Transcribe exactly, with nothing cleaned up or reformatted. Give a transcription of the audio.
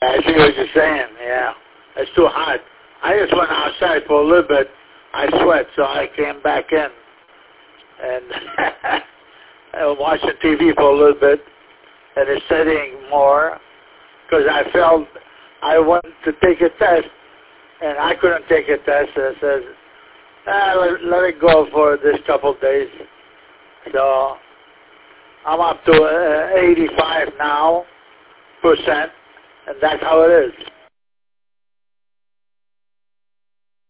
I see what you're saying, yeah. It's too hot. I just went outside for a little bit. I sweat, so I came back in. And I was watching T V for a little bit. And it's studying more. Because I felt I wanted to take a test. And I couldn't take a test. So I said, ah, let, let it go for this couple of days. So I'm up to uh, eighty-five now percent, and that's how it is.